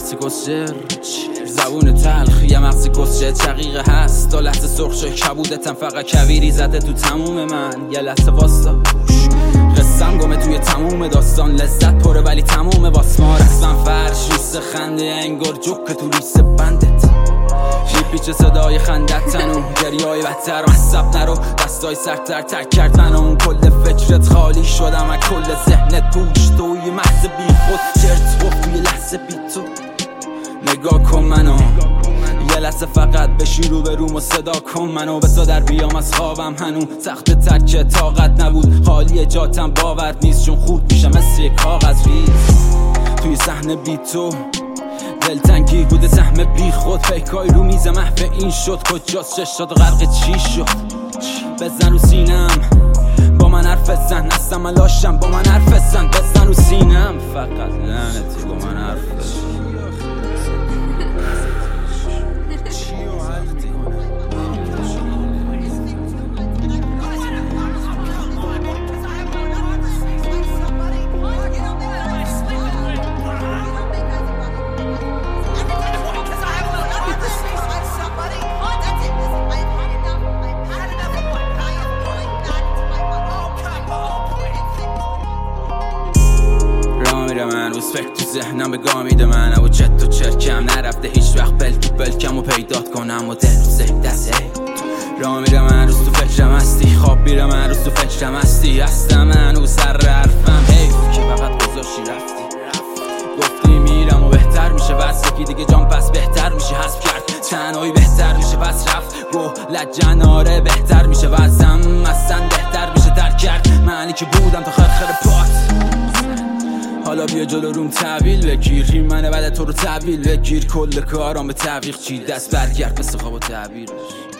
لحظه کسر زبون تلخ یه مغز کسچه چقیقه هست تا لحظه سرخشه کبودتم فقط کویری زده تو تموم من یه لحظه واستا قصم گمه توی تموم داستان لذت پره ولی تموم واسما رسم فرش ریس خنده انگار جوک تو ریس بندت پیچ صدای خندت تنو گریای بدتر مصب نرو دستای سرتر تک کرد منو اون کل فکرت خالی شدم از کل ذهنت توش توی محض بی خود چرت گفت توی لحظه بی تو نگاه کن منو یه لحظه فقط بشین رو به روم و صدا کن منو بسا در بیام از خوابم هنو سخت ترک طاقت نبود خالی جاتم باور نیست چون خورد میشم مثل یک کاغذ ریز توی صحنه بی تو دلتنگی بوده سهم بی خود فکرای رو میز محو این شد کجاست چشات غرق چی شد بزن رو سینم با من حرف بزن هستم لاشم با من حرف بزن بزن رو سینم فقط لعنتی با من حرف بزن من روز فکر تو ذهنم به گاه میده من و چت و چرکم نرفته هیچ وقت بل تو بلکم و پیدات کنم و دل رو زه دسته راه میره من روز تو فکرم هستی خواب میره من روز تو فکرم هستی هستم من و سر حرفم حیف که فقط گذاشتی رفتی گفتی میرم و بهتر میشه بس یکی دیگه جام پس بهتر میشه حذف کرد تنهایی بهتر میشه پس رفت گو لجن آره بهتر میشه وزم اصلا بهتر میشه درک کرد معنی که بودم تا خرخر پات حالا بیا جلو روم تحویل بگیر این منه بعد تو رو تحویل بگیر کل کارام به تعویق چی دست برگرد مثل خواب و تعبیر